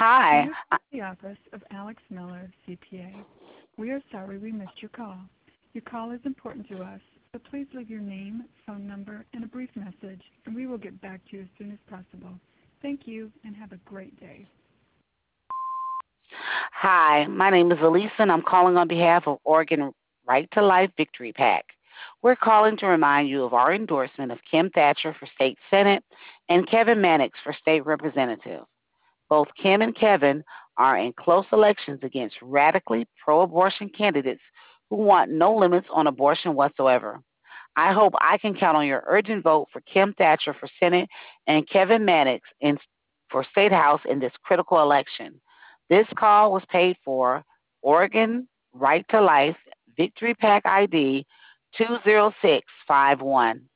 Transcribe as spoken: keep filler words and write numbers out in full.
Hi. News Uh, from the office of Alex Miller, C P A. We are sorry we missed your call. Your call is important to us, so please leave your name, phone number, and a brief message, and we will get back to you as soon as possible. Thank you, and have a great day. Hi, my name is Elisa, and I'm calling on behalf of Oregon Right to Life Victory PAC. We're calling to remind you of our endorsement of Kim Thatcher for state senate and Kevin Mannix for state representative. Both Kim and Kevin are in close elections against radically pro abortion candidates who want no limits on abortion whatsoever. I hope I can count on your urgent vote for Kim Thatcher for Senate and Kevin Mannix in, for State House in this critical election. This call was paid for Oregon Right to Life Victory Pack I D two zero six five one.